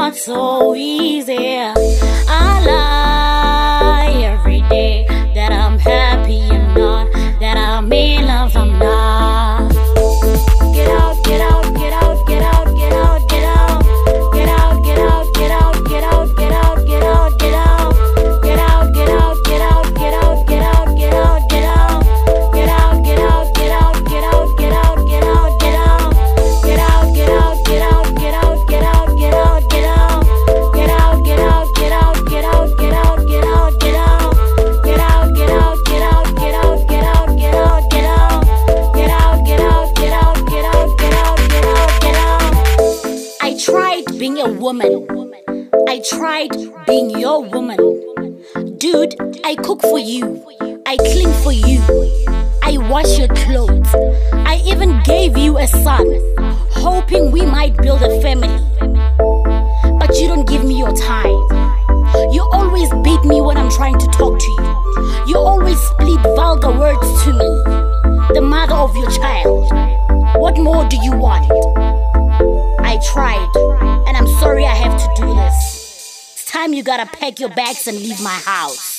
not so easy. I lie every day that I'm happy, I'm not, that I'm in love, I'm not. Get out, get out, get out, get out, get out, get out. Get out, get out, get out, get out, get out, get out, get out. Get out, get out, get out, get out, get out, get out, get out. Get out, get out, get out, get out, get out, get out, get out. Get out, get out, get out, get out, get out, get out, get out. Get out, get out, get out, get out, get out, get out, get out. Get out, get out, get out, get out, get out, get out, get out. Get out, get out, get out, get out, get out, get out, get out. I tried being a woman. I tried being your woman. Dude, I cook for you. I clean for you. I wash your clothes. I even gave you a son, hoping we might build a family. But you don't give me your time. You always beat me when I'm trying to talk to you. You always split vulgar words to me, the mother of your child. What more do you want? I tried, and I'm sorry I have to do this. It's time you gotta pack your bags and leave my house.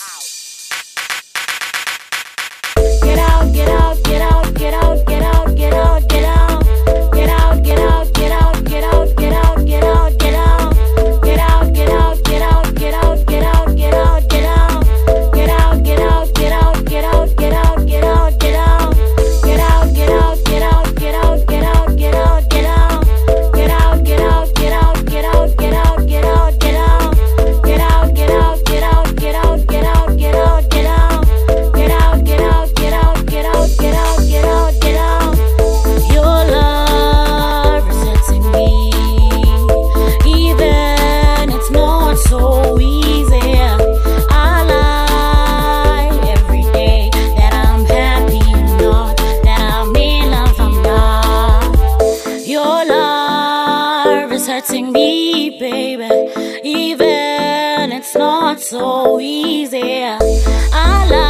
Get out, get out, get out, get out, get out, get out, get out. Get out, get out, get out, get out, get out, get out, get out. Get out, get out, get out, get out, get out, get out, get out. Get out, get out, get out, get out, get out, get out, get out. Get out, get out, get out, get out, get out, get out, get out. Get out, get out, get out, get out, get out, get out, get out. Get out, get out, get out, get out, get out, get out, get out. Get out, get out, get out, get out, get out, get out, get out. Your love is hurting me, even it's not so easy. I lie every day that I'm happy, I'm not, that I'm in love, I'm not. Your love is hurting me, baby, even it's not so easy. I lie